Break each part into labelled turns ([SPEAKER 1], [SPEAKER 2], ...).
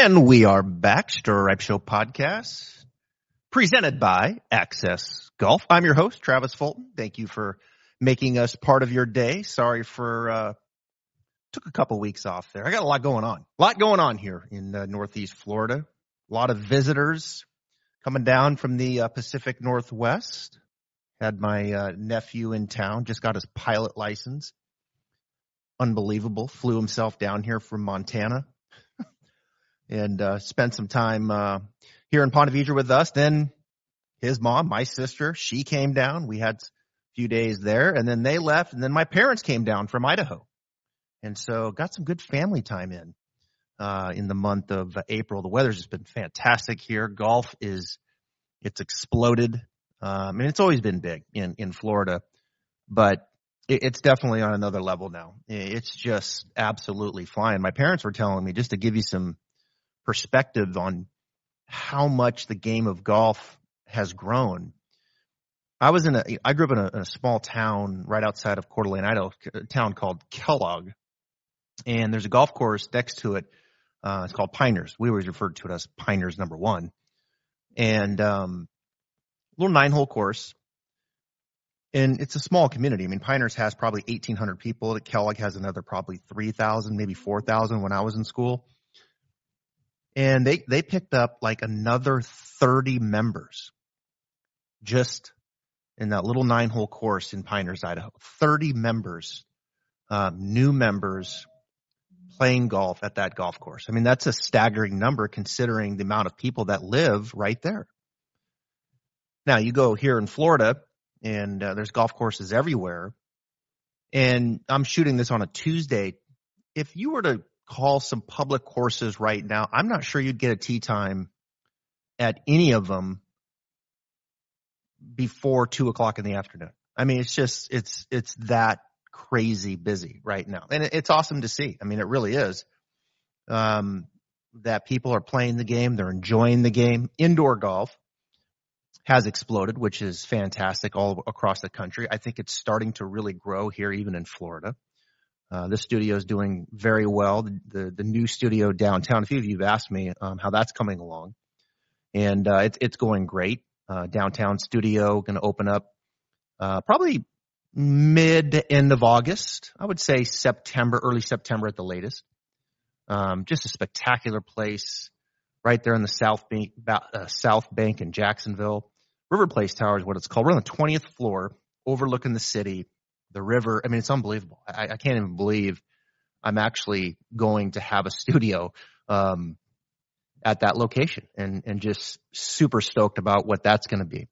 [SPEAKER 1] And we are back, Stripe Show Podcast, presented by Access Golf. I'm your host, Travis Fulton. Thank you for making us part of your day. Sorry for took a couple weeks off there. I got a lot going on. A lot going on here in Northeast Florida. A lot of visitors coming down from the Pacific Northwest. Had my nephew in town, just got his pilot license. Unbelievable. Flew himself down here from Montana. And spent some time here in Ponte Vedra with us. Then his mom, my sister, she came down. We had a few days there, and then they left. And then my parents came down from Idaho. And so got some good family time in the month of April. The weather's just been fantastic here. Golf it's exploded. And it's always been big in Florida, but it's definitely on another level now. It's just absolutely flying. My parents were telling me, just to give you some perspective on how much the game of golf has grown. I grew up in a small town right outside of Coeur d'Alene, Idaho, a town called Kellogg, and there's a golf course next to it. It's called Piners. We always referred to it as Piners number 1, and little 9-hole course. And it's a small community. I mean, Piners has probably 1,800 people. Kellogg has another probably 3,000, maybe 4,000 when I was in school. And they picked up like another 30 members just in that little 9-hole course in Piners, Idaho. 30 members, new members playing golf at that golf course. I mean, that's a staggering number considering the amount of people that live right there. Now, you go here in Florida, and there's golf courses everywhere. And I'm shooting this on a Tuesday. If you were to call some public courses right now, I'm not sure you'd get a tee time at any of them before 2:00 in the afternoon. I mean, it's that crazy busy right now. And it's awesome to see. I mean, it really is, that people are playing the game. They're enjoying the game. Indoor golf has exploded, which is fantastic all across the country. I think it's starting to really grow here, even in Florida. This studio is doing very well. The new studio downtown, a few of you have asked me how that's coming along, and it's going great. Downtown studio going to open up probably mid to end of August. I would say September, early September at the latest. Just a spectacular place right there in the South Bank in Jacksonville. River Place Tower is what it's called. We're on the 20th floor, overlooking the city, the river. I mean, it's unbelievable. I can't even believe I'm actually going to have a studio at that location, and just super stoked about what that's going to be.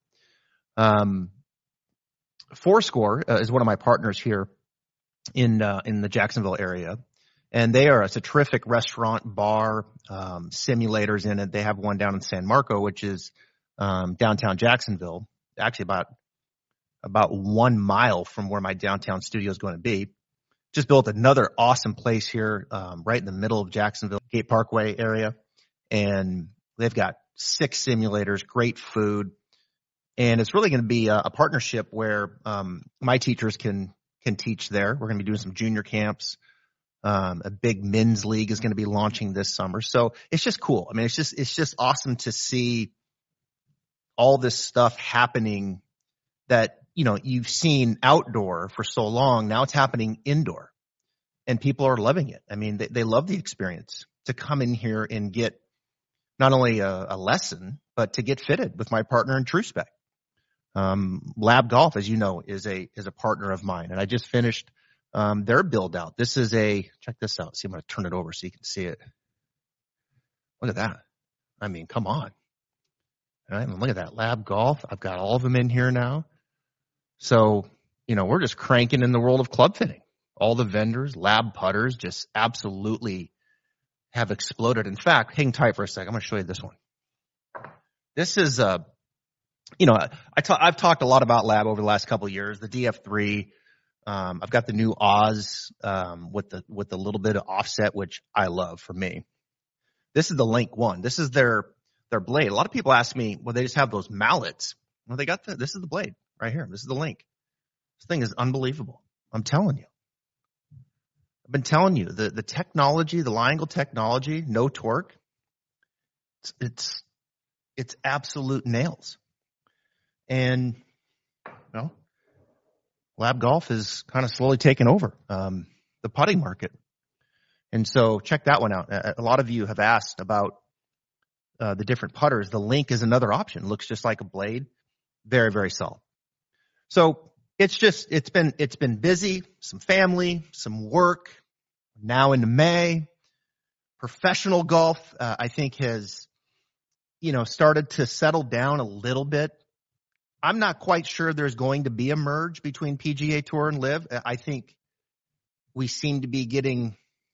[SPEAKER 1] Fourscore is one of my partners here in the Jacksonville area, and it's a terrific restaurant, bar, simulators in it. They have one down in San Marco, which is downtown Jacksonville, actually about 1 mile from where my downtown studio is going to be. Just built another awesome place here, right in the middle of Jacksonville, Gate Parkway area. And they've got 6 simulators, great food. And it's really going to be a partnership where my teachers can teach there. We're going to be doing some junior camps. A big men's league is going to be launching this summer. So it's just cool. I mean, it's just awesome to see all this stuff happening that, you've seen outdoor for so long. Now it's happening indoor, and people are loving it. I mean, they love the experience to come in here and get not only a lesson, but to get fitted with my partner in True Spec. Lab Golf, as you know, is a partner of mine, and I just finished their build out. Check this out. See, I'm going to turn it over so you can see it. Look at that. I mean, come on. All right, and look at that, Lab Golf. I've got all of them in here now. So, we're just cranking in the world of club fitting. All the vendors, Lab putters, just absolutely have exploded. In fact, hang tight for a second. I'm going to show you this one. This is, I've talked a lot about Lab over the last couple of years. The DF3. I've got the new Oz with the little bit of offset, which I love for me. This is the Link 1. This is their blade. A lot of people ask me, well, they just have those mallets. Well, they got this is the blade right here. This is the Link. This thing is unbelievable. I'm telling you. I've been telling you, the technology, the line angle technology, no torque, it's absolute nails. And Lab Golf is kind of slowly taking over the putting market. And so check that one out. A lot of you have asked about the different putters. The Link is another option. Looks just like a blade. Very, very solid. So it's been busy, some family, some work. Now into May. Professional golf, I think, has, started to settle down a little bit. I'm not quite sure there's going to be a merge between PGA Tour and LIV. I think we seem to be getting,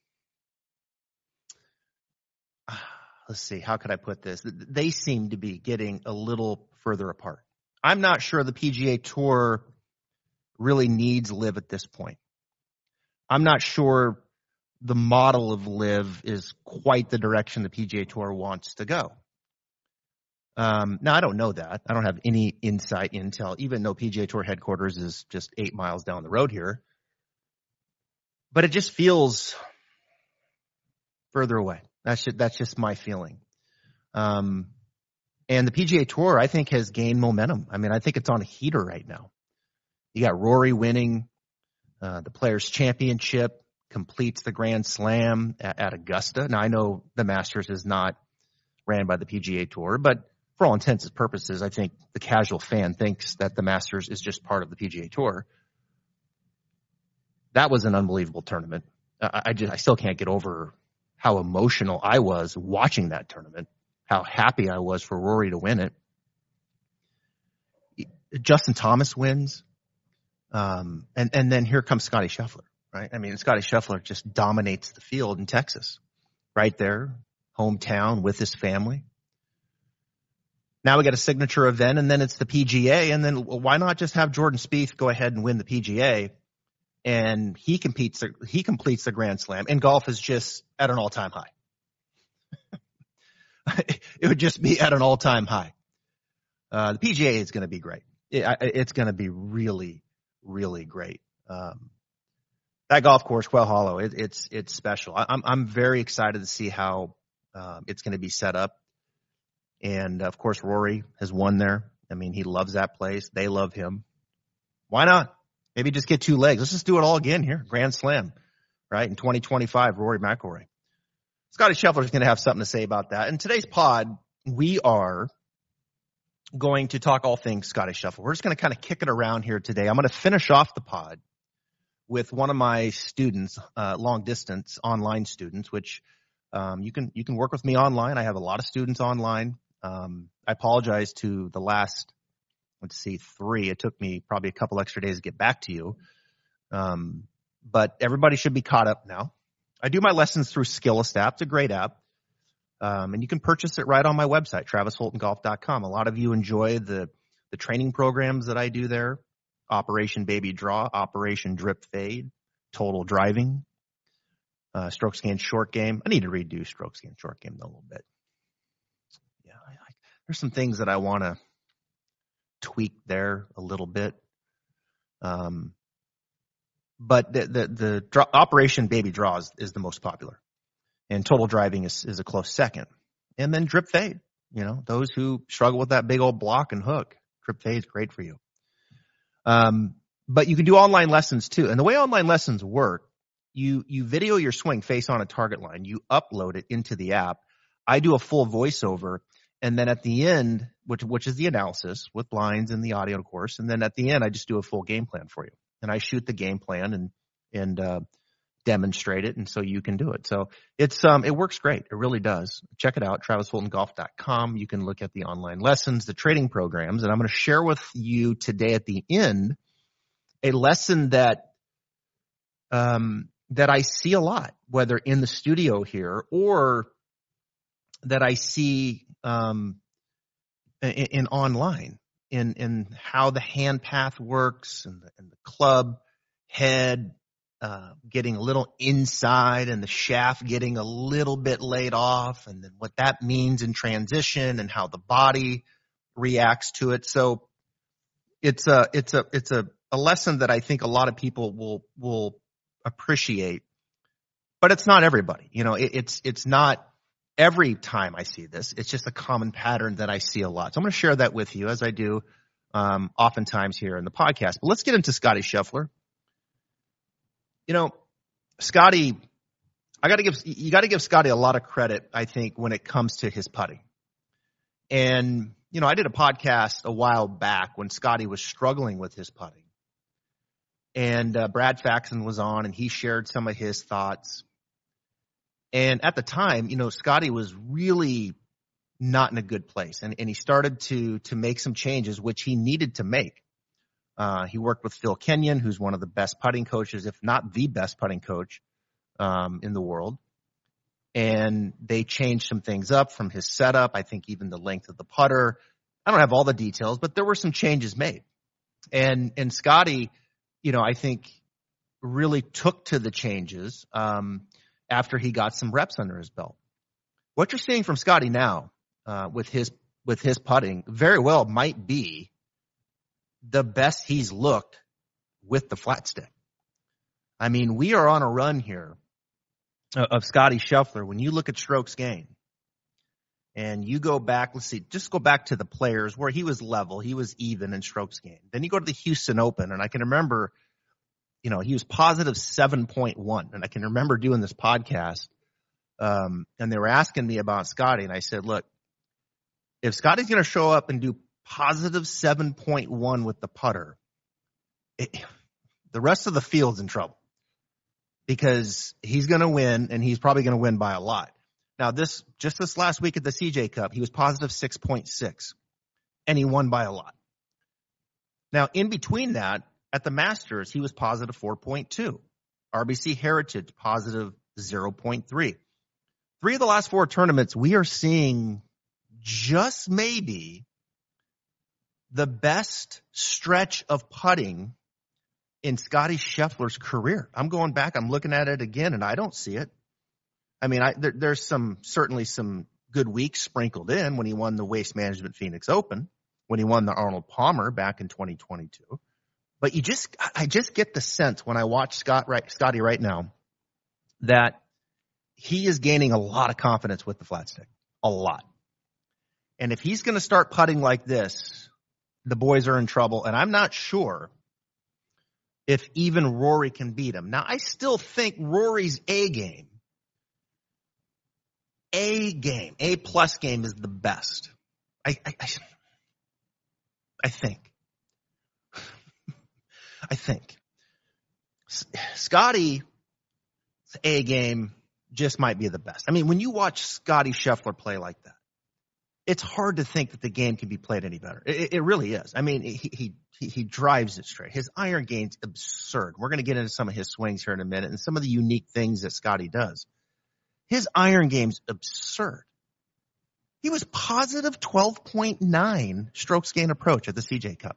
[SPEAKER 1] let's see, how could I put this? They seem to be getting a little further apart. I'm not sure the PGA Tour really needs LIV at this point. I'm not sure the model of LIV is quite the direction the PGA Tour wants to go. Now, I don't know that. I don't have any intel, even though PGA Tour headquarters is just 8 miles down the road here. But it just feels further away. That's just my feeling. And the PGA Tour, I think, has gained momentum. I mean, I think it's on a heater right now. You got Rory winning the Players' Championship, completes the Grand Slam at Augusta. Now, I know the Masters is not ran by the PGA Tour, but for all intents and purposes, I think the casual fan thinks that the Masters is just part of the PGA Tour. That was an unbelievable tournament. I still can't get over how emotional I was watching that tournament, how happy I was for Rory to win it. Justin Thomas wins, and then here comes Scottie Scheffler. Right? I mean, Scottie Scheffler just dominates the field in Texas, right there, hometown with his family. Now we got a signature event, and then it's the PGA, and then why not just have Jordan Spieth go ahead and win the PGA, and he completes the Grand Slam, and golf is just at an all-time high. It would just be at an all-time high. The PGA is going to be great. It's going to be really, really great. That golf course, Quail Hollow, it's special. I'm very excited to see how it's going to be set up. And of course, Rory has won there. I mean, he loves that place. They love him. Why not? Maybe just get 2 legs. Let's just do it all again here. Grand Slam, right? In 2025, Rory McIlroy. Scottie Scheffler is going to have something to say about that. In today's pod, we are going to talk all things Scottie Scheffler. We're just going to kind of kick it around here today. I'm going to finish off the pod with one of my students, long distance online students, which you can work with me online. I have a lot of students online. I apologize to the last, 3. It took me probably a couple extra days to get back to you. But everybody should be caught up now. I do my lessons through Skillest app. It's a great app. And you can purchase it right on my website, travisholtongolf.com. A lot of you enjoy the training programs that I do there. Operation Baby Draw, Operation Drip Fade, Total Driving, Stroke Scan Short Game. I need to redo Stroke Scan Short Game a little bit. Yeah, there's some things that I want to tweak there a little bit. But the Operation Baby Draw is the most popular, and Total Driving is a close second. And then Drip Fade. Those who struggle with that big old block and hook, Drip Fade is great for you. But you can do online lessons too. And the way online lessons work, you video your swing face on a target line. You upload it into the app. I do a full voiceover. And then at the end, which is the analysis with blinds and the audio, of course. And then at the end, I just do a full game plan for you. And I shoot the game plan and demonstrate it. And so you can do it. So it works great. It really does. Check it out, travisholtongolf.com. You can look at the online lessons, the training programs. And I'm going to share with you today at the end a lesson that I see a lot, whether in the studio here or that I see in online, in how the hand path works and the club head getting a little inside and the shaft getting a little bit laid off, and then what that means in transition and how the body reacts to it. So it's a lesson that I think a lot of people will appreciate, but it's not everybody. It's not every time I see this, it's just a common pattern that I see a lot. So I'm going to share that with you as I do oftentimes here in the podcast. But let's get into Scottie Scheffler. Scottie, you got to give Scottie a lot of credit, I think, when it comes to his putting. And, I did a podcast a while back when Scottie was struggling with his putting. And Brad Faxon was on, and he shared some of his thoughts. And at the time, Scottie was really not in a good place. And he started to make some changes, which he needed to make. He worked with Phil Kenyon, who's one of the best putting coaches, if not the best putting coach in the world. And they changed some things up from his setup. I think even the length of the putter. I don't have all the details, but there were some changes made. And Scottie, I think really took to the changes after he got some reps under his belt. What you're seeing from Scottie now with his putting very well might be the best he's looked with the flat stick. I mean, we are on a run here of Scottie Scheffler. When you look at strokes gained and you go back, just go back to the Players where he was level, he was even in strokes gained. Then you go to the Houston Open, and I can remember, he was positive 7.1. And I can remember doing this podcast, and they were asking me about Scottie, and I said, look, if Scottie's going to show up and do positive 7.1 with the putter, the rest of the field's in trouble because he's going to win, and he's probably going to win by a lot. Now, this last week at the CJ Cup, he was positive 6.6, and he won by a lot. Now, in between that, at the Masters, he was positive 4.2. RBC Heritage, positive 0.3. 3 of the last 4 tournaments, we are seeing just maybe the best stretch of putting in Scottie Scheffler's career. I'm going back, I'm looking at it again, and I don't see it. I mean, there's certainly some good weeks sprinkled in when he won the Waste Management Phoenix Open, when he won the Arnold Palmer back in 2022. But I just get the sense when I watch Scottie right now that he is gaining a lot of confidence with the flat stick, a lot. And if he's going to start putting like this, the boys are in trouble. And I'm not sure if even Rory can beat him. Now, I still think Rory's A plus game is the best. I think. I think. Scottie's A game just might be the best. I mean, when you watch Scottie Scheffler play like that, it's hard to think that the game can be played any better. It really is. I mean, he drives it straight. His iron game's absurd. We're going to get into some of his swings here in a minute and some of the unique things that Scottie does. His iron game's absurd. He was positive 12.9 strokes gain approach at the CJ Cup.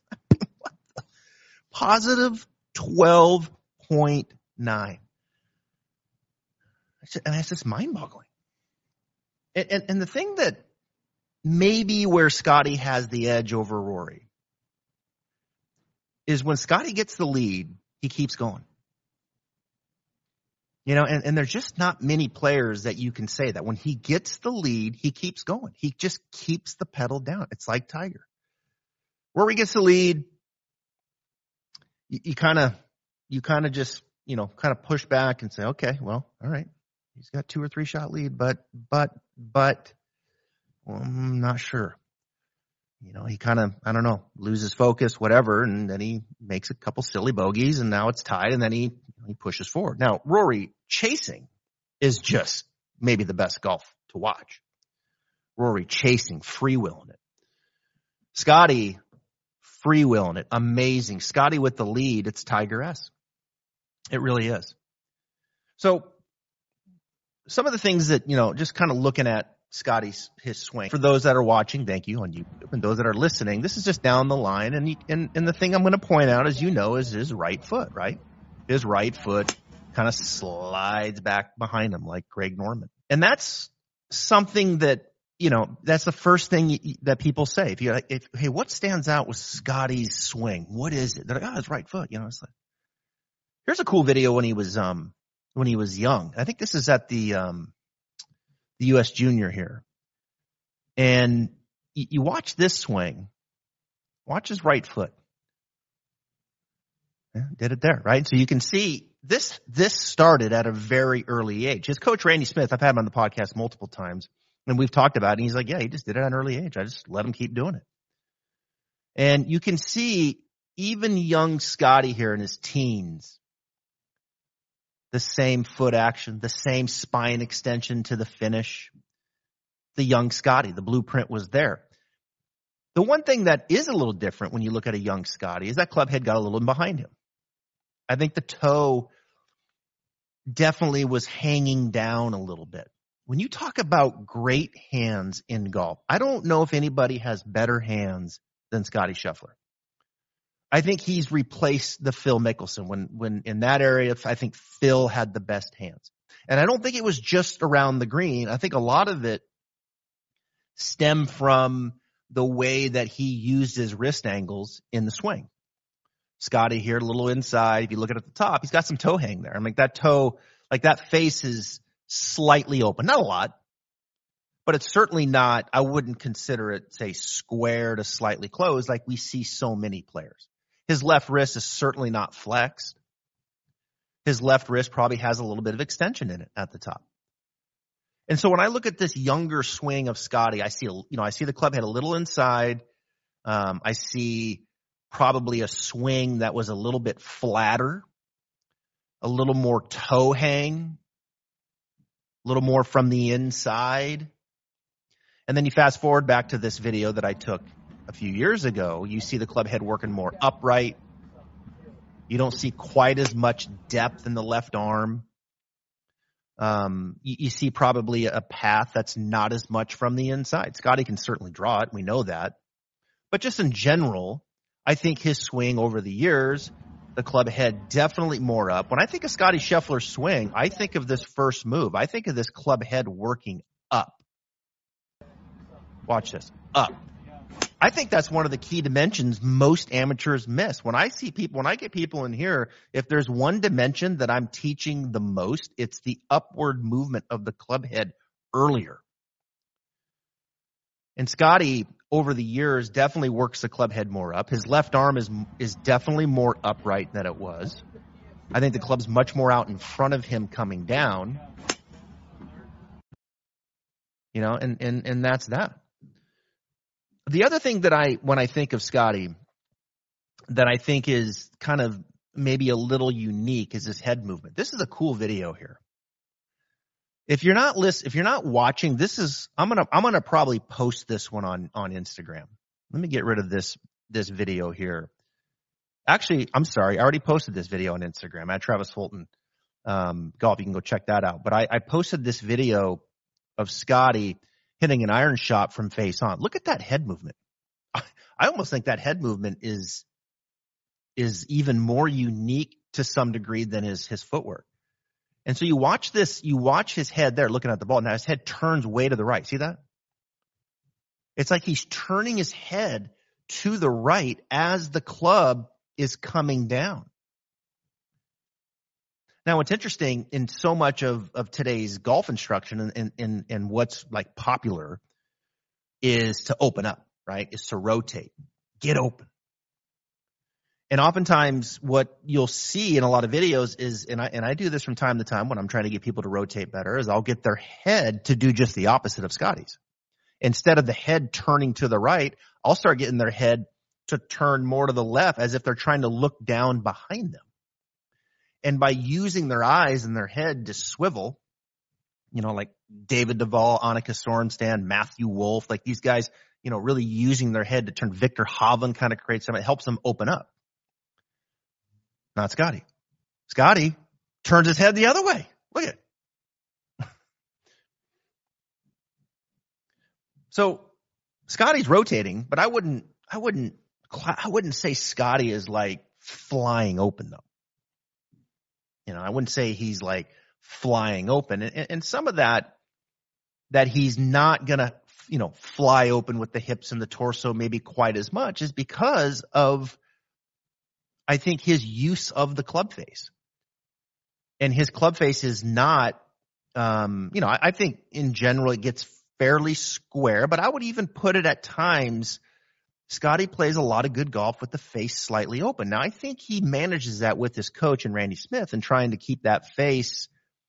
[SPEAKER 1] Positive 12.9. And that's just mind-boggling. And the thing that maybe where Scottie has the edge over Rory is when Scottie gets the lead, he keeps going. And there's just not many players that you can say that when he gets the lead, he keeps going. He just keeps the pedal down. It's like Tiger. Rory gets the lead, you kind of just, kind of push back and say, okay, well, all right. He's got 2 or 3 shot lead, but well, I'm not sure. He kind of, I don't know, loses focus, whatever, and then he makes a couple silly bogeys, and now it's tied, and then he pushes forward. Now, Rory chasing is just maybe the best golf to watch. Rory chasing, freewheeling it. Scottie freewheeling it, amazing. Scottie with the lead, it's Tiger-esque. It really is. So some of the things that, just kind of looking at his swing. For those that are watching, thank you on YouTube, and those that are listening, this is just down the line. And the thing I'm going to point out, as is his right foot, right? His right foot kind of slides back behind him like Greg Norman. And that's something that, that's the first thing that people say. If you're like, hey, what stands out with Scottie's swing? What is it? They're like, his right foot. It's like, here's a cool video when he was young. I think this is at the the U.S. junior here. And you watch this swing. Watch his right foot. Yeah, did it there, right? So you can see this started at a very early age. His coach, Randy Smith, I've had him on the podcast multiple times, and we've talked about it. And he's like, yeah, he just did it at an early age. I just let him keep doing it. And you can see even young Scotty here in his teens, the same foot action, the same spine extension to the finish. The young Scotty, the blueprint was there. The one thing that is a little different when you look at a young Scotty is that club head got a little behind him. I think the toe definitely was hanging down a little bit. When you talk about great hands in golf, I don't know if anybody has better hands than Scotty Scheffler. I think he's replaced the Phil Mickelson when in that area. I think Phil had the best hands. And I don't think it was just around the green. I think a lot of it stemmed from the way that he used his wrist angles in the swing. Scotty here, a little inside. If you look at the top, he's got some toe hang there. I mean, that toe, like that face is slightly open. Not a lot, but it's certainly not, I wouldn't consider it, say, square to slightly closed like we see so many players. His left wrist is certainly not flexed. His left wrist probably has a little bit of extension in it at the top. And so when I look at this younger swing of Scotty, I see the club head a little inside. I see probably a swing that was a little bit flatter, a little more toe hang, a little more from the inside. And then you fast forward back to this video that I took a few years ago. You see the club head working more upright. You don't see quite as much depth in the left arm. You see probably a path that's not as much from the inside. Scotty can certainly draw it. We know that. But just in general, I think his swing over the years, the club head definitely more up. When I think of Scotty Scheffler's swing, I think of this first move. I think of this club head working up. Watch this. Up. I think that's one of the key dimensions most amateurs miss. When I get people in here, if there's one dimension that I'm teaching the most, it's the upward movement of the club head earlier. And Scotty, over the years, definitely works the club head more up. His left arm is definitely more upright than it was. I think the club's much more out in front of him coming down. And that's that. The other thing that when I think of Scotty, that I think is kind of maybe a little unique is his head movement. This is a cool video here. If you're not watching, I'm gonna probably post this one on Instagram. Let me get rid of this video here. Actually, I'm sorry, I already posted this video on Instagram at Travis Fulton Golf. You can go check that out. But I posted this video of Scotty hitting an iron shot from face on. Look at that head movement. I almost think that head movement is even more unique to some degree than his footwork. And so you watch his head there looking at the ball. Now his head turns way to the right. See that? It's like he's turning his head to the right as the club is coming down. Now, what's interesting in so much of today's golf instruction and what's like popular is to open up, right? Is to rotate, get open. And oftentimes what you'll see in a lot of videos is, and I do this from time to time when I'm trying to get people to rotate better, is I'll get their head to do just the opposite of Scotty's. Instead of the head turning to the right, I'll start getting their head to turn more to the left as if they're trying to look down behind them. And by using their eyes and their head to swivel, like David Duval, Annika Sorenstam, Matthew Wolff, like these guys, really using their head to turn. Victor Hovland kind of creates something. It helps them open up. Not Scotty. Scotty turns his head the other way. Look at it. So Scotty's rotating, but I wouldn't say Scotty is like flying open though. I wouldn't say he's like flying open. And some of that he's not going to, fly open with the hips and the torso maybe quite as much is because of, I think, his use of the club face. And his club face is not I think in general it gets fairly square, but I would even put it at times. Scotty plays a lot of good golf with the face slightly open. Now, I think he manages that with his coach and Randy Smith and trying to keep that face,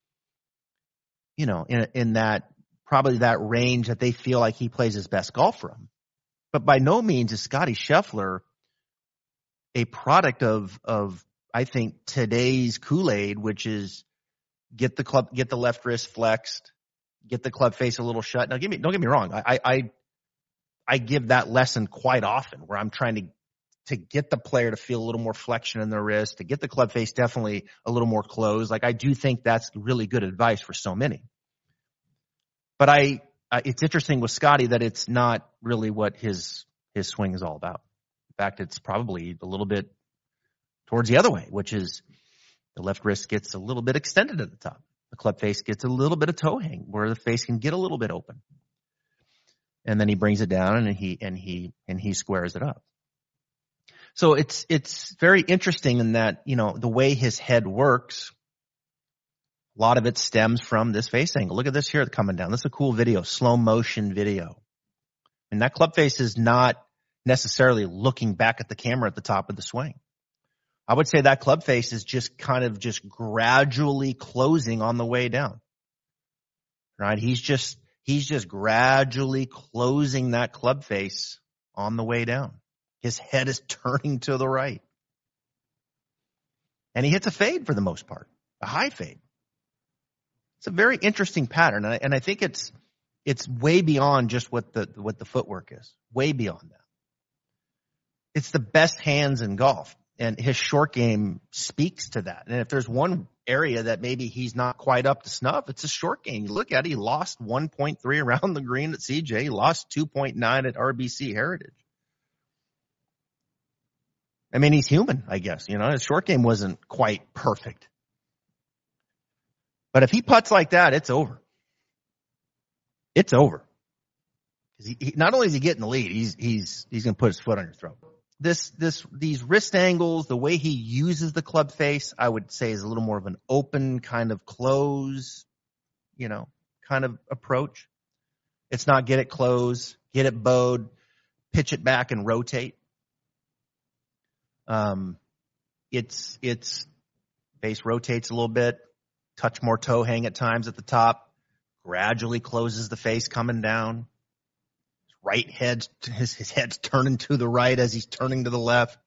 [SPEAKER 1] in that probably that range that they feel like he plays his best golf from. But by no means is Scotty Scheffler a product of I think today's Kool-Aid, which is get the left wrist flexed, get the club face a little shut. Now, don't get me wrong. I give that lesson quite often where I'm trying to get the player to feel a little more flexion in their wrist, to get the club face definitely a little more closed. Like I do think that's really good advice for so many. But it's interesting with Scotty that it's not really what his swing is all about. In fact, it's probably a little bit towards the other way, which is the left wrist gets a little bit extended at the top. The club face gets a little bit of toe hang where the face can get a little bit open. And then he brings it down and he squares it up. So it's very interesting in that, the way his head works, a lot of it stems from this face angle. Look at this here coming down. This is a cool video, slow motion video. And that club face is not necessarily looking back at the camera at the top of the swing. I would say that club face is just kind of just gradually closing on the way down. Right? He's just gradually closing that club face on the way down. His head is turning to the right. And he hits a fade for the most part, a high fade. It's a very interesting pattern, and I think it's way beyond just what the footwork is. Way beyond that. It's the best hands in golf, and his short game speaks to that. And if there's one area that maybe he's not quite up to snuff, it's a short game. You look at it, he lost 1.3 around the green at CJ. He lost 2.9 at RBC Heritage. I mean, he's human, I guess. His short game wasn't quite perfect. But if he putts like that, it's over. It's over. He not only is he getting the lead, he's going to put his foot on your throat. These wrist angles, the way he uses the club face, I would say is a little more of an open kind of close, kind of approach. It's not get it close, get it bowed, pitch it back and rotate. It's face rotates a little bit, touch more toe hang at times at the top, gradually closes the face coming down. Right head, his head's turning to the right as he's turning to the left.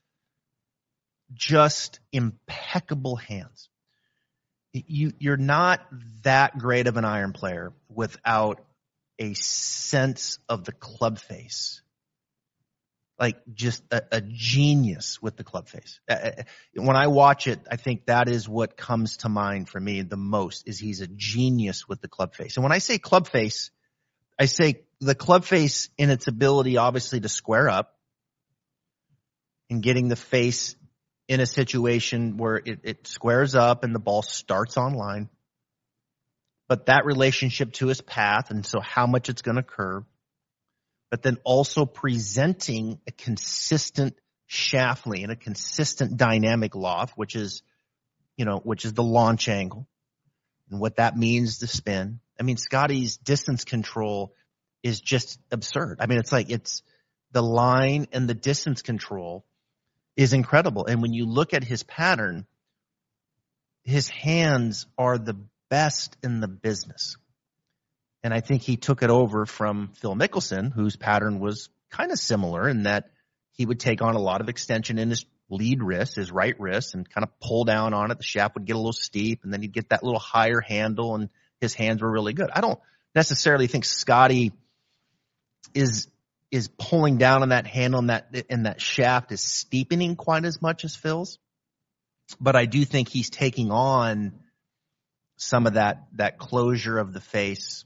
[SPEAKER 1] Just impeccable hands. You're not that great of an iron player without a sense of the club face. Like just a genius with the club face. When I watch it, I think that is what comes to mind for me the most is he's a genius with the club face. And when I say club face, I say the club face in its ability, obviously, to square up and getting the face in a situation where it squares up and the ball starts on line. But that relationship to his path and so how much it's going to curve. But then also presenting a consistent shaft lean, a consistent dynamic loft, which is the launch angle and what that means to spin. I mean, Scotty's distance control is just absurd. I mean, it's the line and the distance control is incredible. And when you look at his pattern, his hands are the best in the business. And I think he took it over from Phil Mickelson, whose pattern was kind of similar in that he would take on a lot of extension in his lead wrist, his right wrist, and kind of pull down on it. The shaft would get a little steep, and then he'd get that little higher handle, and his hands were really good. I don't necessarily think Scotty is pulling down on that handle and that shaft is steepening quite as much as Phil's. But I do think he's taking on some of that closure of the face,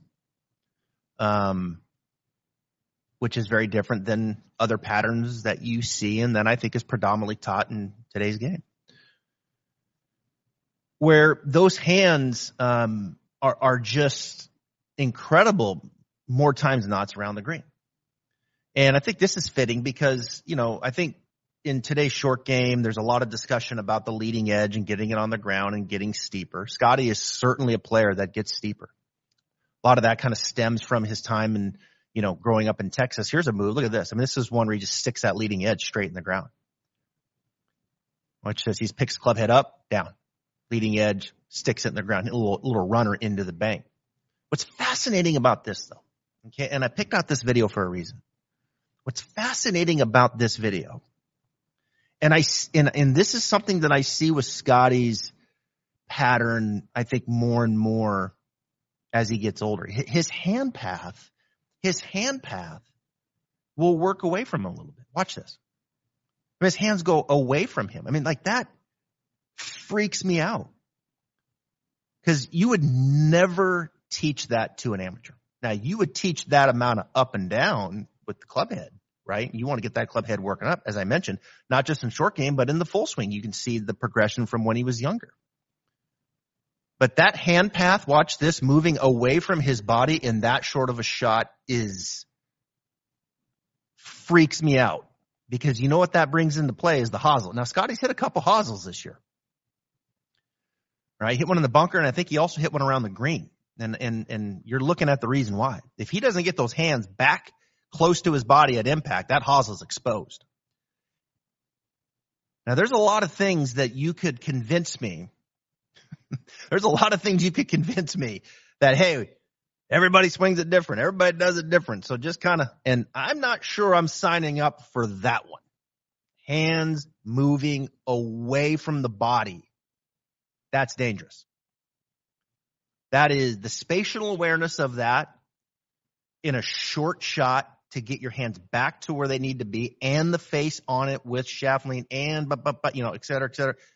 [SPEAKER 1] which is very different than other patterns that you see and that I think is predominantly taught in today's game. Where those hands are just incredible more times than not around the green. And I think this is fitting because, I think in today's short game, there's a lot of discussion about the leading edge and getting it on the ground and getting steeper. Scotty is certainly a player that gets steeper. A lot of that kind of stems from his time and, growing up in Texas. Here's a move. Look at this. I mean, this is one where he just sticks that leading edge straight in the ground. Watch this. He picks the club head up, down. Leading edge, sticks it in the ground. A little runner into the bank. What's fascinating about this, though, okay, and I picked out this video for a reason. What's fascinating about this video, and this is something that I see with Scotty's pattern, I think, more and more as he gets older. His hand path will work away from him a little bit. Watch this. His hands go away from him. I mean, like, that freaks me out. Because you would never teach that to an amateur. Now, you would teach that amount of up and down with the club head, right? You want to get that club head working up, as I mentioned, not just in short game, but in the full swing. You can see the progression from when he was younger. But that hand path, watch this, moving away from his body in that short of a shot freaks me out. Because you know what that brings into play is the hosel. Now, Scotty's hit a couple hosels this year. Right? He hit one in the bunker, and I think he also hit one around the green. And you're looking at the reason why. If he doesn't get those hands back close to his body at impact, that hosel's exposed. Now, there's a lot of things that you could convince me. There's a lot of things you could convince me that, hey, everybody swings it different. Everybody does it different. So just kind of, and I'm not sure I'm signing up for that one. Hands moving away from the body. That's dangerous. That is the spatial awareness of that in a short shot to get your hands back to where they need to be and the face on it with shaft lean and, et cetera, et cetera.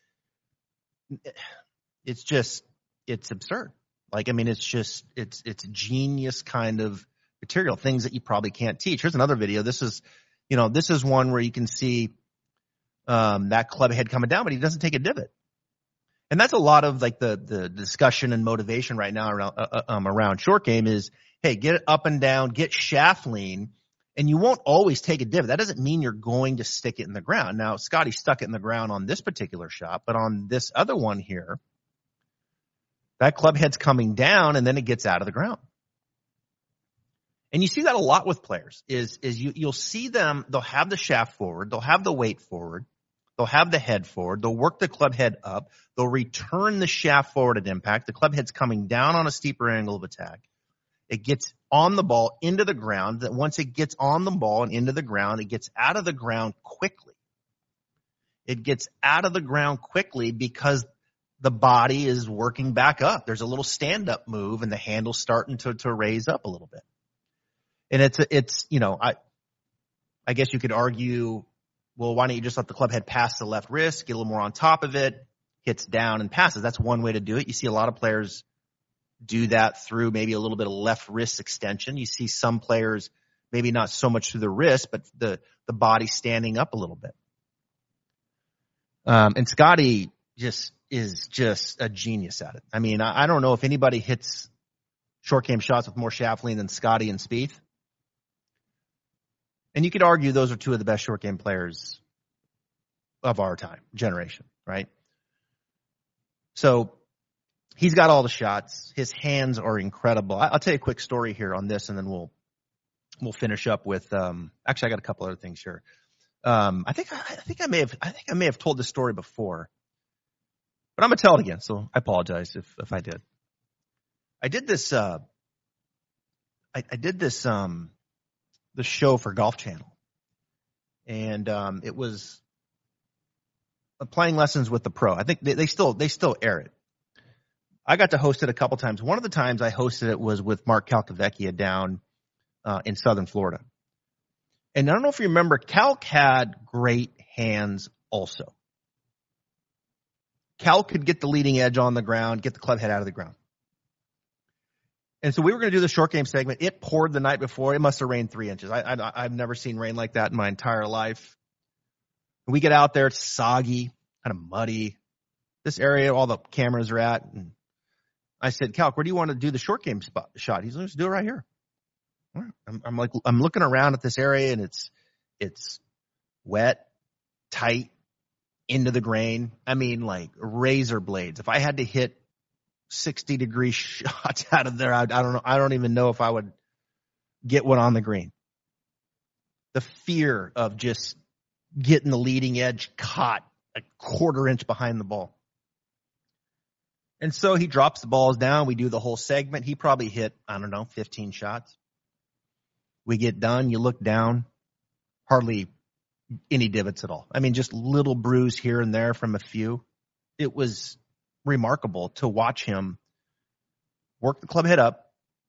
[SPEAKER 1] It's absurd. Like, I mean, it's genius kind of material, things that you probably can't teach. Here's another video. This is one where you can see that club head coming down, but he doesn't take a divot. And that's a lot of like the discussion and motivation right now around short game is, hey, get it up and down, get shaft lean, and you won't always take a divot. That doesn't mean you're going to stick it in the ground. Now, Scotty stuck it in the ground on this particular shot, but on this other one here, that club head's coming down and then it gets out of the ground. And you see that a lot with players is you'll see them, they'll have the shaft forward, they'll have the weight forward, they'll have the head forward, they'll work the club head up, they'll return the shaft forward at impact. The club head's coming down on a steeper angle of attack. It gets on the ball into the ground. That once it gets on the ball and into the ground, it gets out of the ground quickly. It gets out of the ground quickly because the body is working back up. There's a little stand-up move, and the handle's starting to raise up a little bit. And it's I guess you could argue, well, why don't you just let the club head pass the left wrist, get a little more on top of it, hits down and passes. That's one way to do it. You see a lot of players do that through maybe a little bit of left wrist extension. You see some players maybe not so much through the wrist, but the body standing up a little bit. And Scotty is just a genius at it. I mean, I don't know if anybody hits short game shots with more shaft lean than Scotty and Spieth. And you could argue those are two of the best short game players of our generation, right? So he's got all the shots. His hands are incredible. I'll tell you a quick story here on this, and then we'll finish up with. Actually, I got a couple other things here. I think I may have told this story before, but I'm gonna tell it again. So I apologize if I did. I did this. I did this. The show for Golf Channel, and it was playing lessons with the pro. I think they still air it. I got to host it a couple times. One of the times I hosted it was with Mark Calcavecchia down in Southern Florida. And I don't know if you remember, Calc had great hands also. Calc could get the leading edge on the ground, get the club head out of the ground. And so we were going to do the short game segment. It poured the night before. It must have rained 3 inches. I've never seen rain like that in my entire life. We get out there, it's soggy, kind of muddy. This area, all the cameras are at. And I said, Calc, where do you want to do the short game shot? He's like, let's do it right here. I'm looking around at this area, and it's wet, tight into the grain. I mean, like razor blades. If I had to hit 60-degree shots out of there, I don't know. I don't even know if I would get one on the green. The fear of just getting the leading edge caught a quarter inch behind the ball. And so he drops the balls down. We do the whole segment. He probably hit, 15 shots. We get done. You look down, hardly any divots at all. I mean, just little bruise here and there from a few. It was remarkable to watch him work the club head up,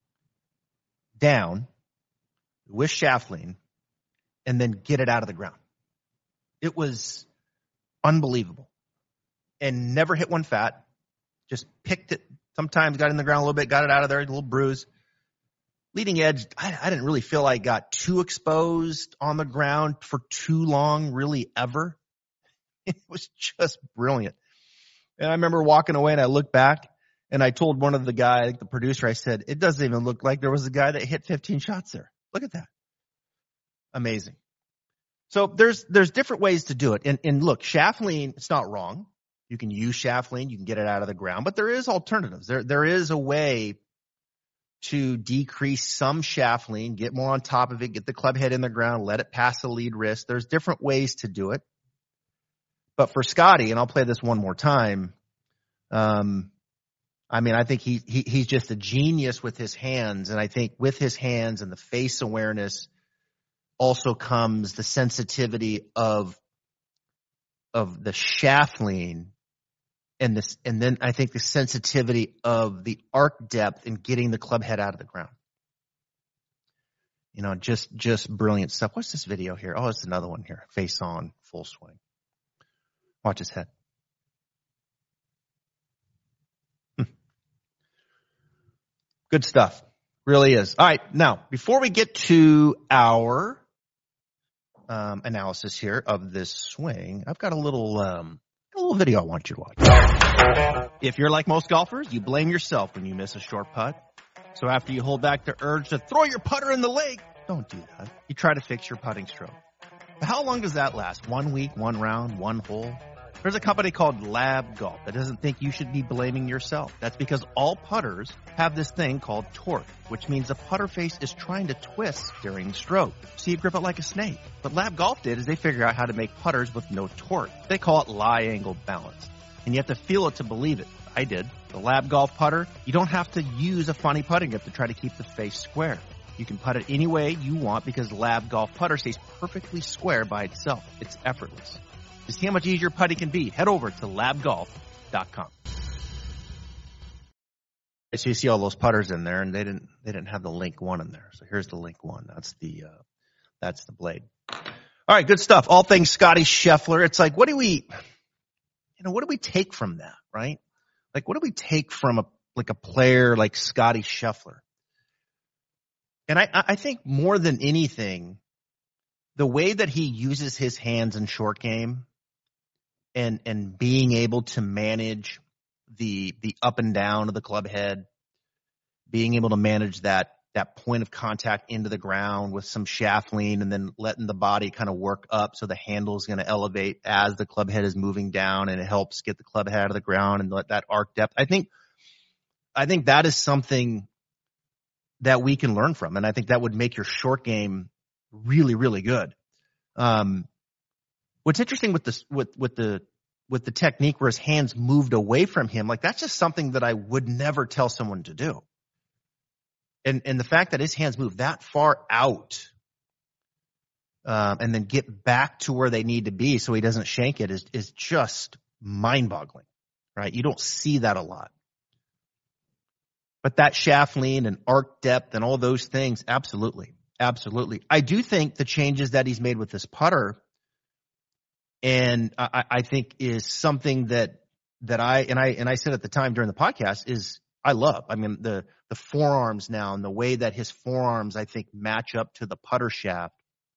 [SPEAKER 1] down, with shaft lean, and then get it out of the ground. It was unbelievable. And never hit one fat. Just picked it. Sometimes got in the ground a little bit, got it out of there, a little bruise. Leading edge, I didn't really feel like got too exposed on the ground for too long, really ever. It was just brilliant. And I remember walking away and I looked back and I told one of the guy, the producer, I said, it doesn't even look like there was a guy that hit 15 shots there. Look at that. Amazing. So there's different ways to do it. And look, shaft lean, it's not wrong. You can use shaft lean, you can get it out of the ground, but there is alternatives. There is a way to decrease some shaft lean, get more on top of it, get the club head in the ground, let it pass the lead wrist. There's different ways to do it. But for Scotty, and I'll play this one more time, I think he's just a genius with his hands. And I think with his hands and the face awareness also comes the sensitivity of the shaft lean and then I think the sensitivity of the arc depth in getting the club head out of the ground. Just brilliant stuff. What's this video here? Oh, it's another one here. Face on, full swing. Watch his head. Good stuff. Really is. All right. Now, before we get to our analysis here of this swing, I've got a little video I want you to watch. If you're like most golfers, you blame yourself when you miss a short putt. So after you hold back the urge to throw your putter in the lake, don't do that. You try to fix your putting stroke. But how long does that last? 1 week, 1 round, 1 hole? There's a company called Lab Golf that doesn't think you should be blaming yourself. That's because all putters have this thing called torque, which means the putter face is trying to twist during the stroke. So you grip it like a snake. What Lab Golf did is they figured out how to make putters with no torque. They call it lie angle balance. And you have to feel it to believe it. I did. The Lab Golf putter, you don't have to use a funny putting grip to try to keep the face square. You can putt it any way you want because Lab Golf putter stays perfectly square by itself. It's effortless. To see how much easier putting can be, head over to labgolf.com. So you see all those putters in there, and they didn't have the Link 1 in there. So here's the Link 1. That's the blade. All right, good stuff. All things Scotty Scheffler. It's like, what do we take from that, right? Like, what do we take from a player like Scotty Scheffler? And I think more than anything, the way that he uses his hands in short game and being able to manage the up and down of the club head, being able to manage that point of contact into the ground with some shaft lean and then letting the body kind of work up so the handle is going to elevate as the club head is moving down, and it helps get the club head out of the ground and let that arc depth. I think that is something that we can learn from, and I think that would make your short game really, really good. What's interesting with this, with the technique where his hands moved away from him, like that's just something that I would never tell someone to do. And the fact that his hands move that far out, and then get back to where they need to be so he doesn't shank it is just mind-boggling, right? You don't see that a lot. But that shaft lean and arc depth and all those things, absolutely. Absolutely. I do think the changes that he's made with this putter, and I think is something that I said at the time during the podcast, is I love. I mean, the forearms now and the way that his forearms, I think, match up to the putter shaft,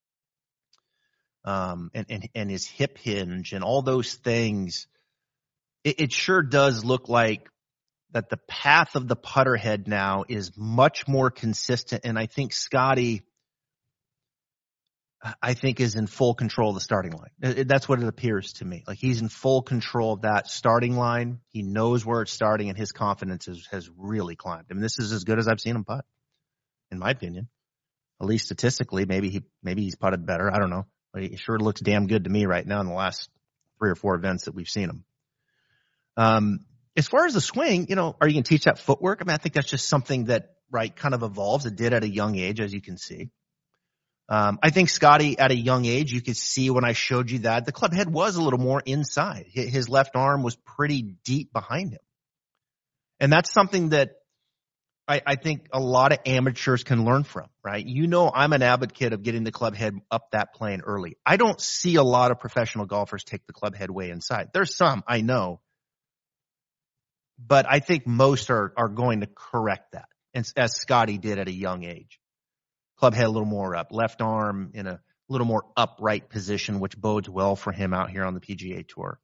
[SPEAKER 1] and his hip hinge and all those things. It sure does look like that the path of the putter head now is much more consistent. And I think Scotty, I think is in full control of the starting line. That's what it appears to me. Like he's in full control of that starting line. He knows where it's starting, and his confidence has really climbed. I mean, this is as good as I've seen him putt, in my opinion. At least statistically, maybe he's putted better. I don't know. But he sure looks damn good to me right now in the last 3 or 4 events that we've seen him. As far as the swing, are you going to teach that footwork? I mean, I think that's just something that, right, kind of evolves. It did at a young age, as you can see. I think Scotty, at a young age, you could see when I showed you that the club head was a little more inside. His left arm was pretty deep behind him. And that's something that I think a lot of amateurs can learn from, right? I'm an advocate of getting the club head up that plane early. I don't see a lot of professional golfers take the club head way inside. There's some, I know. But I think most are going to correct that, as Scotty did at a young age. Club head a little more up, left arm in a little more upright position, which bodes well for him out here on the PGA Tour.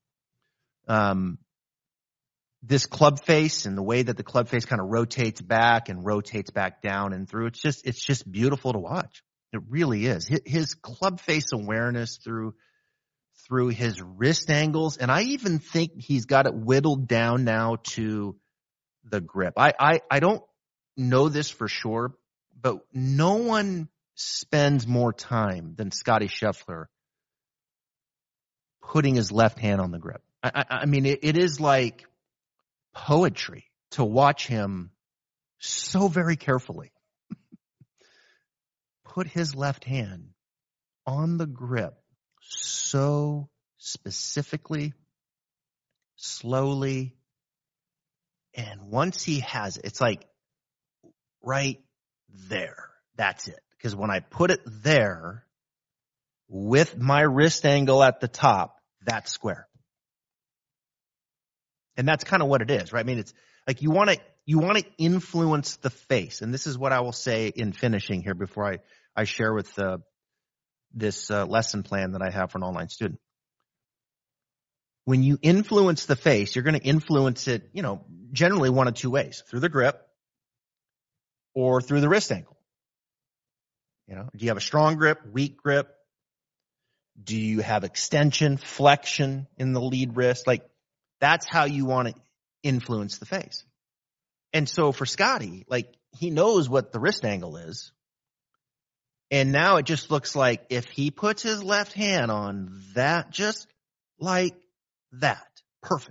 [SPEAKER 1] This club face and the way that the club face kind of rotates back and rotates back down and through, it's just beautiful to watch. It really is. His club face awareness through his wrist angles, and I even think he's got it whittled down now to the grip. I don't know this for sure, but no one spends more time than Scotty Scheffler putting his left hand on the grip. I mean, it is like poetry to watch him so very carefully put his left hand on the grip so specifically, slowly, and once he has it, it's like right there. That's it. Because when I put it there with my wrist angle at the top, that's square. And that's kind of what it is, right? I mean, it's like you want to influence the face. And this is what I will say in finishing here before I share with this lesson plan that I have for an online student. When you influence the face, you're going to influence it, generally one of 2 ways, through the grip or through the wrist angle. Do you have a strong grip, weak grip? Do you have extension, flexion in the lead wrist? Like, that's how you want to influence the face. And so for Scotty, like, he knows what the wrist angle is. And now it just looks like if he puts his left hand on that, just like that, perfect.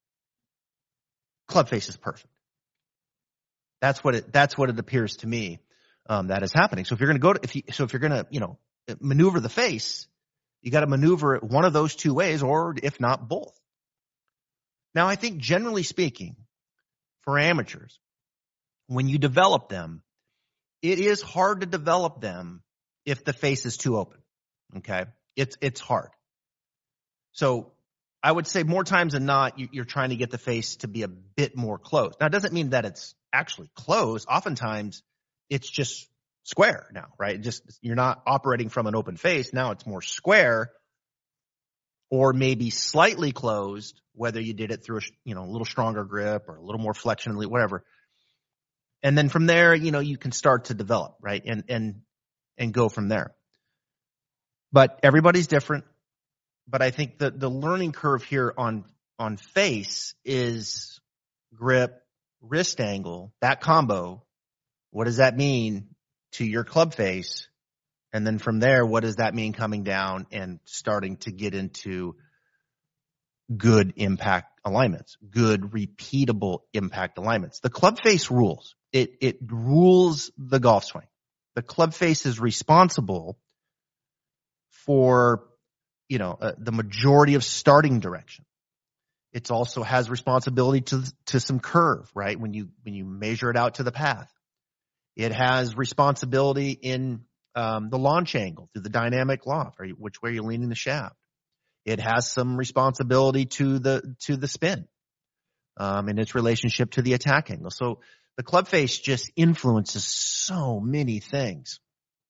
[SPEAKER 1] Club face is perfect. That's what it appears to me that is happening. So if you're going to maneuver the face, you got to maneuver it one of those 2 ways, or if not both. Now, I think generally speaking, for amateurs, when you develop them, it is hard to develop them if the face is too open. Okay, it's hard. So I would say more times than not, you're trying to get the face to be a bit more closed. Now, it doesn't mean that it's actually closed. Oftentimes, it's just square now, right? You're not operating from an open face. Now it's more square, or maybe slightly closed, whether you did it through a little stronger grip or a little more flexion, whatever. And then from there, you can start to develop, right? And go from there. But everybody's different. But I think the learning curve here on face is grip, wrist angle, that combo. What does that mean to your club face? And then from there, what does that mean coming down and starting to get into good impact alignments, good repeatable impact alignments? The club face rules. It rules the golf swing. The club face is responsible for, the majority of starting direction. It also has responsibility to some curve, right? When you measure it out to the path. It has responsibility in the launch angle through the dynamic loft, or which way you're leaning the shaft. It has some responsibility to the spin, and its relationship to the attack angle. So the club face just influences so many things.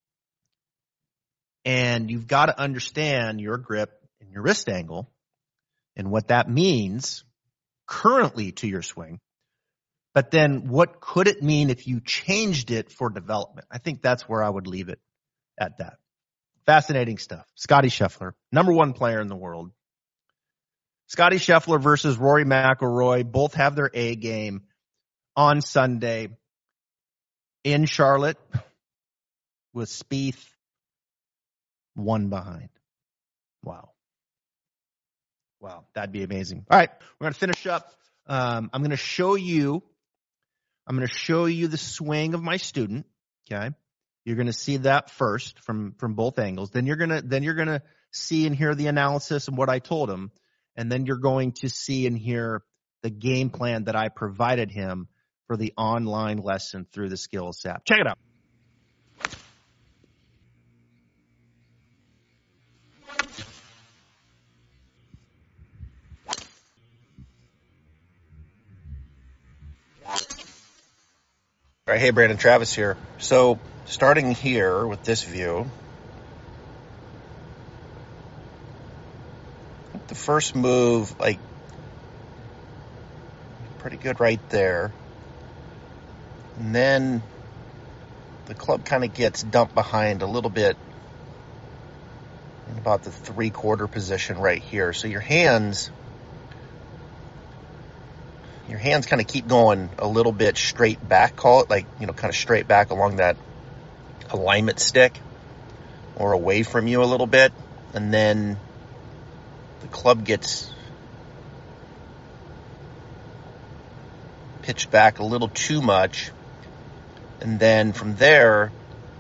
[SPEAKER 1] And you've got to understand your grip and your wrist angle and what that means currently to your swing. But then what could it mean if you changed it for development? I think that's where I would leave it at that Fascinating stuff. Scottie Scheffler, number one player in the world. Scottie Scheffler versus Rory McIlroy, both have their A game on Sunday in Charlotte with Spieth one behind. Wow, that'd be amazing. All right, we're going to finish up. I'm going to show you the swing of my student, okay? You're going to see that first from both angles. Then you're going to see and hear the analysis and what I told him. And then you're going to see and hear the game plan that I provided him for the online lesson through the Skills app. Check it out. All right, hey, Brandon Travis here. So starting here with this view, the first move, like, pretty good right there. And then the club kind of gets dumped behind a little bit in about the 3/4 position right here. So your hands kind of keep going a little bit straight back, call it, like, kind of straight back along that alignment stick or away from you a little bit. And then the club gets pitched back a little too much. And then from there,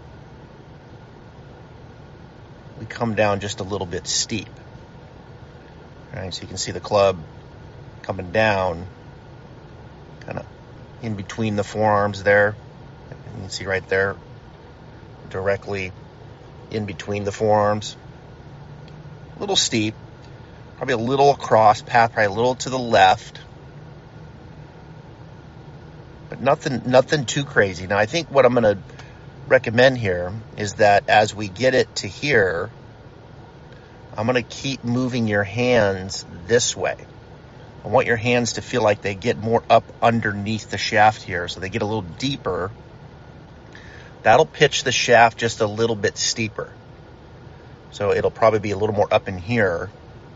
[SPEAKER 1] we come down just a little bit steep. All right, so you can see the club coming down kind of in between the forearms there. You can see right there, directly in between the forearms. A little steep, probably a little across path, probably a little to the left. But nothing too crazy. Now, I think what I'm going to recommend here is that as we get it to here, I'm going to keep moving your hands this way. I want your hands to feel like they get more up underneath the shaft here, so they get a little deeper. That'll pitch the shaft just a little bit steeper. So it'll probably be a little more up in here.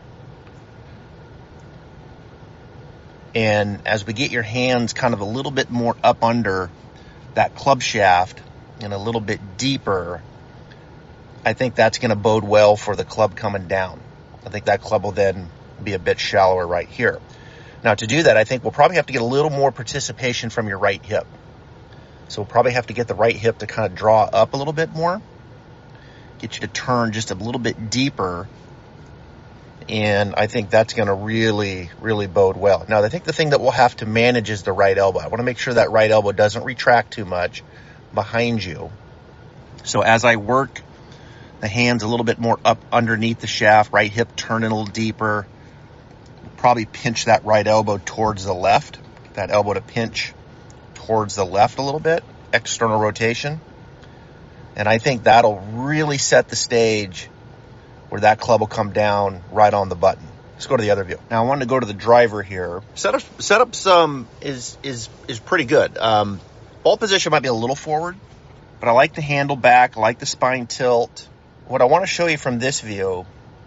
[SPEAKER 1] And as we get your hands kind of a little bit more up under that club shaft and a little bit deeper, I think that's going to bode well for the club coming down. I think that club will then be a bit shallower right here. Now, to do that, I think we'll probably have to get a little more participation from your right hip. So we'll probably have to get the right hip to kind of draw up a little bit more, get you to turn just a little bit deeper. And I think that's going to really, really bode well. Now, I think the thing that we'll have to manage is the right elbow. I want to make sure that right elbow doesn't retract too much behind you. So as I work the hands a little bit more up underneath the shaft, right hip turning a little deeper, probably pinch that right elbow towards the left. Get that elbow to pinch towards the left a little bit, external rotation. And I think that'll really set the stage where that club will come down right on the button. Let's go to the other view. Now I wanted to go to the driver here. Setup some is pretty good. Ball position might be a little forward, but I like the handle back. I like the spine tilt. What I want to show you from this view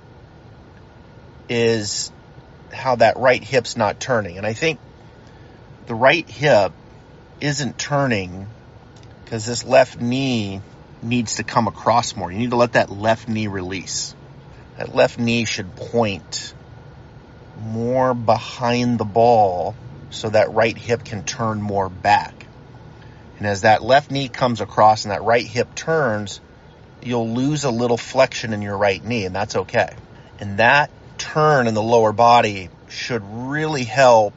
[SPEAKER 1] is how that right hip's not turning. And I think the right hip isn't turning because this left knee needs to come across more. You need to let that left knee release. That left knee should point more behind the ball so that right hip can turn more back. And as that left knee comes across and that right hip turns, you'll lose a little flexion in your right knee, and that's okay. And that turn in the lower body should really help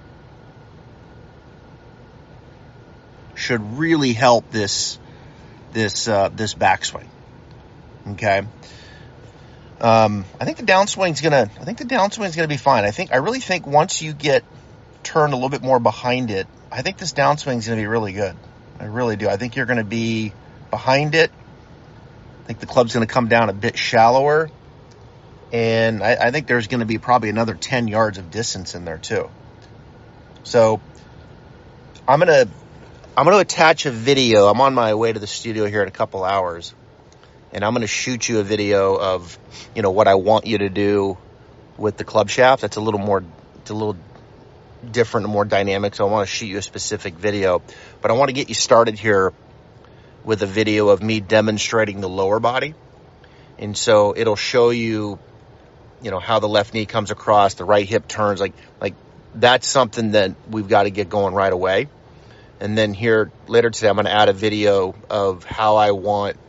[SPEAKER 1] this backswing. Okay. I think the downswing's gonna be fine. I really think once you get turned a little bit more behind it, I think this downswing's gonna be really good. I really do. I think you're gonna be behind it. I think the club's gonna come down a bit shallower, and I think there's gonna be probably another 10 yards of distance in there too. So I'm gonna attach a video. I'm on my way to the studio here in a couple hours. and I'm going to shoot you a video of, what I want you to do with the club shaft. It's a little different and more dynamic, so I want to shoot you a specific video. But I want to get you started here with a video of me demonstrating the lower body. And so it'll show you, how the left knee comes across, the right hip turns, like that's something that we've got to get going right away. And then here later today, I'm going to add a video of how I want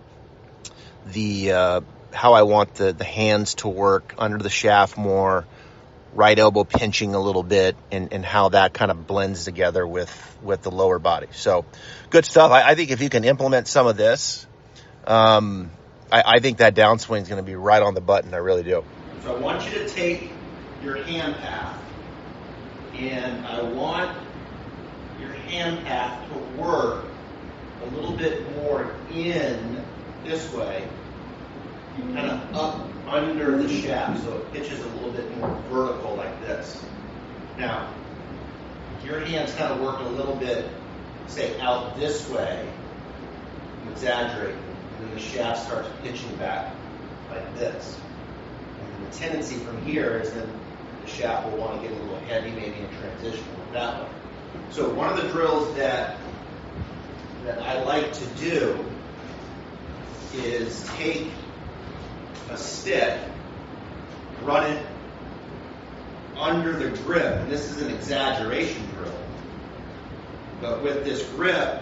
[SPEAKER 1] the hands to work under the shaft more, right elbow pinching a little bit, and how that kind of blends together with the lower body. So good stuff. I think if you can implement some of this, I think that downswing is going to be right on the button. I really do. So I want you to take your hand path, and I want your hand path to work a little bit more in this way, kind of up under the shaft, so it pitches a little bit more vertical like this. Now, your hands kind of work a little bit, say, out this way, exaggerate, and then the shaft starts pitching back like this. And the tendency from here is that the shaft will want to get a little heavy, maybe in transition like that way. So one of the drills that I like to do is take a stick, run it under the grip, and this is an exaggeration drill, but with this grip,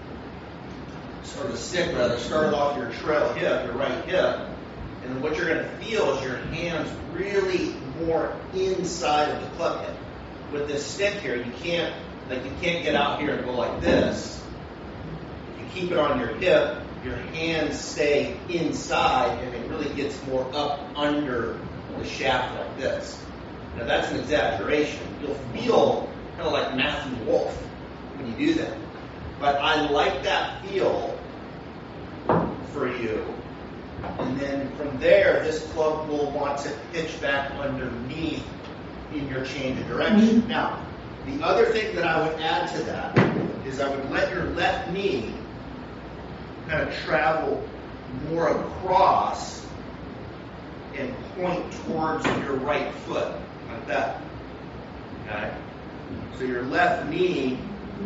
[SPEAKER 1] or the stick rather, start off your trail hip, your right hip, and what you're going to feel is your hands really more inside of the club hip. With this stick here, you can't get out here and go like this. You keep it on your hip, your hands stay inside, and it really gets more up under the shaft like this. Now that's an exaggeration. You'll feel kind of like Matthew Wolf when you do that. But I like that feel for you. And then from there, this club will want to pitch back underneath in your change of direction. Now, the other thing that I would add to that is I would let your left knee kind of travel more across and point towards your right foot, like that. Okay? So your left knee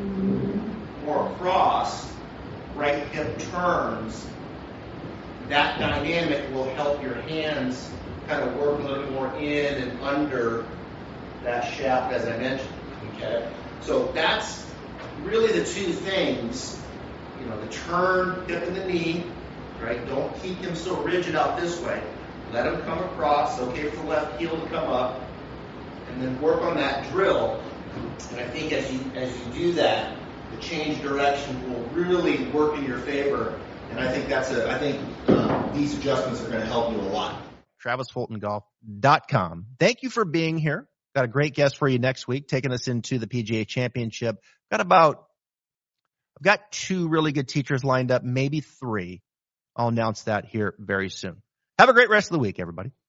[SPEAKER 1] more across, right hip turns. That dynamic will help your hands kind of work a little more in and under that shaft, as I mentioned. Okay? So that's really the two things. The turn, hip and the knee, right? Don't keep him so rigid out this way. Let him come across. Okay for the left heel to come up. And then work on that drill. And I think as you do that, the change direction will really work in your favor. And I think these adjustments are going to help you a lot. TravisFultonGolf.com. Thank you for being here. Got a great guest for you next week, taking us into the PGA Championship. I've got 2 really good teachers lined up, maybe 3. I'll announce that here very soon. Have a great rest of the week, everybody.